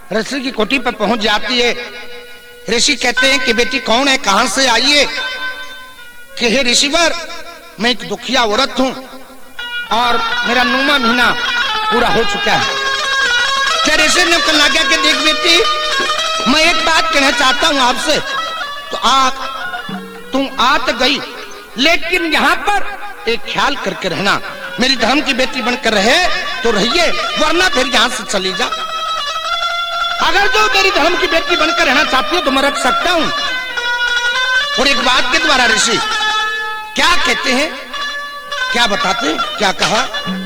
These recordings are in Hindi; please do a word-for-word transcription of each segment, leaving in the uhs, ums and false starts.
ऋषि की कोठी पर पहुंच जाती है। ऋषि कहते हैं कि बेटी कौन है, कहां से आई है? कि हे ऋषिवर, मैं एक दुखिया औरत हूं और मेरा नौवां महीना पूरा हो चुका है। क्या ऋषि ने कहने लगा कि देख बेटी, मैं एक बात कहना चाहता हूं आपसे। तो आ तुम आ तो गई, लेकिन यहाँ पर एक ख्याल करके रहना, मेरी धर्म की बेटी बनकर रहे तो रहिए, वरना फिर यहाँ से चली जा। अगर जो मेरी धर्म की बेटी बनकर रहना चाहती हो तो मैं रख सकता हूं। और एक बात के द्वारा ऋषि क्या कहते हैं, क्या बताते हैं, क्या कहा?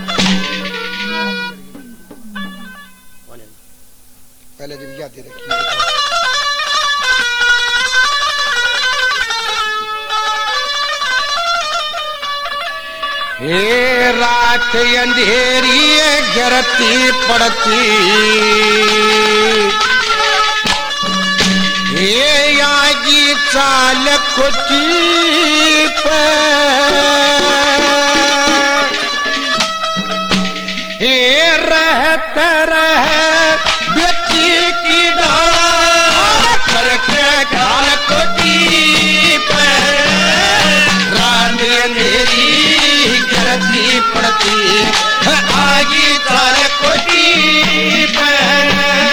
पहले दिन याद रखिए। हे रात अंधेरी गिरती पड़ती, हे आगी चाल कोठी पर, हे रहत रह बेटी की डाल करके काल कोठी पर, रात अंधेरी गिरती पड़ती, आगी चाल कोठी पर,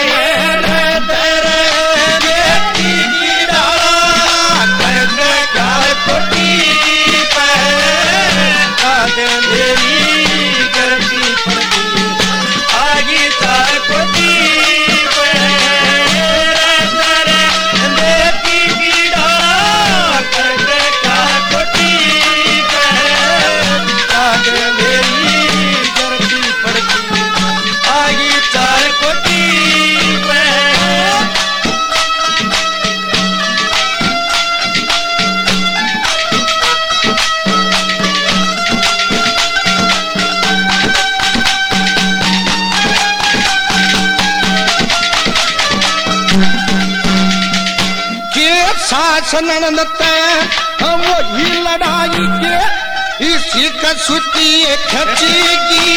वही लड़ाई के इसी कसूती खचेगी,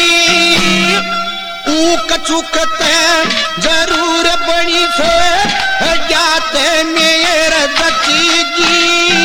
ऊक चुकते जरूर बड़ी से जाते मेरे बचेगी।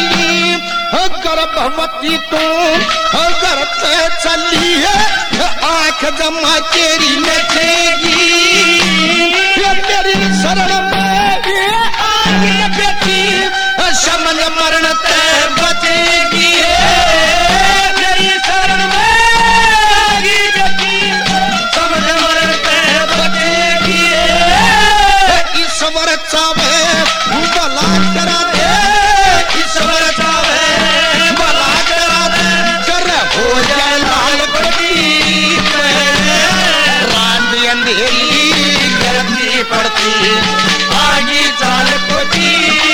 गर्भवती तो गर्भ से चली है, आंख जमा तेरी नचेगी, मेरी शरण में बेटी शमन मरण ते बचेगी, मेरी शरण में बेटी शमन मरण ते बचेगी। ईश्वर चावे भला करा दे, ईश्वर चावे भला करा दे, कर हो जाए लाल बड़ी रात अंधेरी गिरती पड़ती, आगी चाल कोठी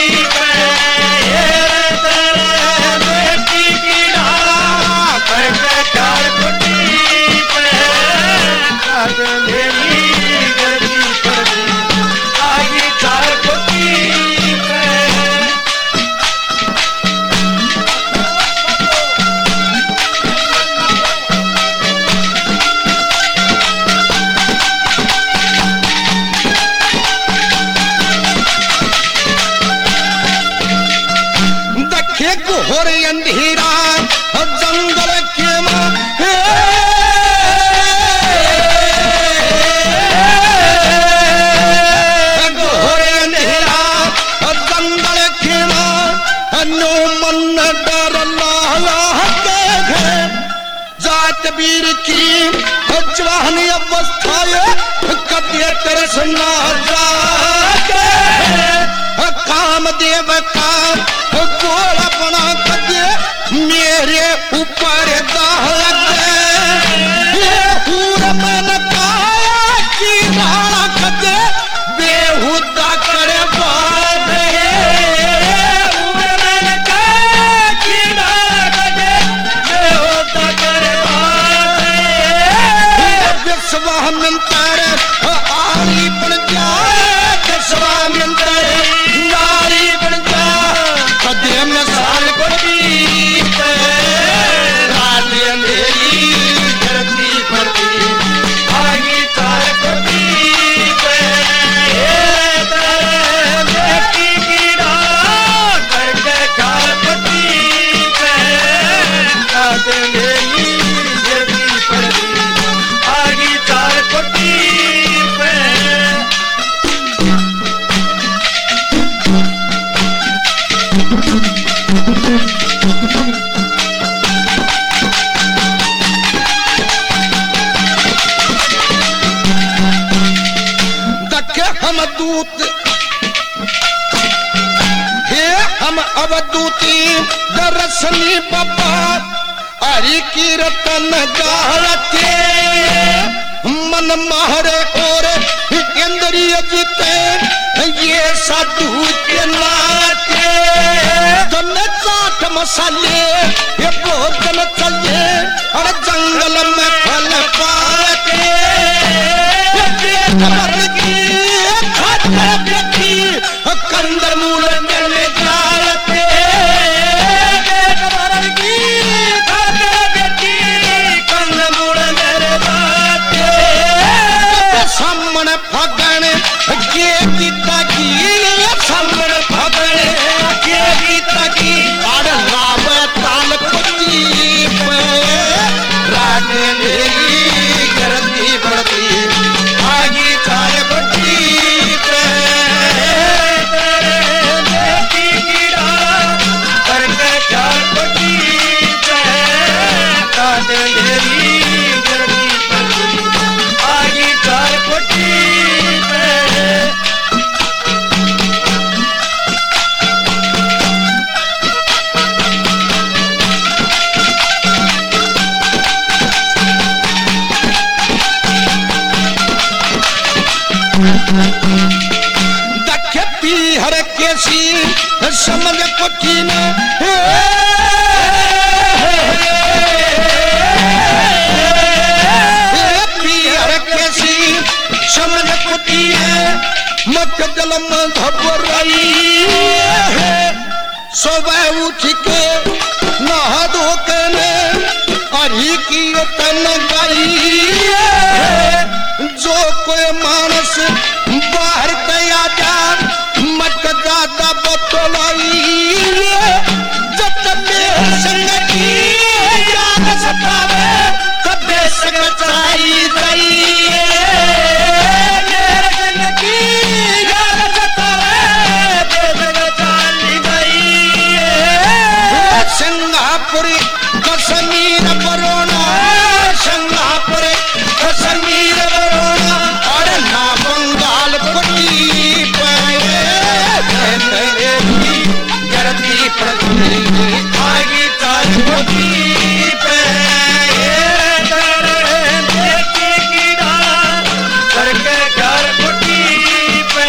घोर अंधेरा जंगल के मां, घोर अंधेरा जंगल के मां, नो मन डर लाला के जात वीर की जवान अवस्था, कभी तरस ना जाके कामदेव का गोला बना कदे मेरे ऊपर दाह ये पूरा मन काया की नाला कदे बेहुदा करे बाबे, पूरा मन काया की नाला कदे बेहुदा करे बाबे, विश्वामित्र आरी बन जा, विश्वामित्र नारी बन जा, कदे में साल कोठी रात अंधेरी हम दूत हे हम अवधूती दरसनी बाबा हरि कीर्तन गाते मन मारे और इंद्रिय जीते ये साधु के नाते जन चाट मसाले ये भोजन चले और जंगल में फल पाते कंदर मूल मिलने जाते सामने फगण के गीता की सामने फगण के गीता की और लाभ ताल कुची राग मेरी करती बढ़ती आगे चाय बढ़ती करके चार बढ़ती मेरी आगे चार बढ़ती हर कैसी समझ कठिन हर कैसी समझ कठिन मत जलम घबराई सुबह उठ के नहा धो के हरि कीर्तन गाई जो कोई मानस बाहर तया जा मत ज्यादा बतलाई जब संगति याद सतावे तब संग चाई गई जिंदगी याद सतावे संग चाली गई सिंगापुरी कश्मीर बरोना सिंगापुर कश्मीर बरोना और ना बंगाल पट्टी पाए गरती पड़ती आगे चाल पट्टी पे करके घर पट्टी पे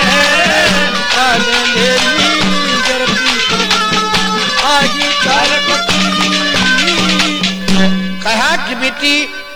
गरती आगे चाल पट्टी कहा कि बेटी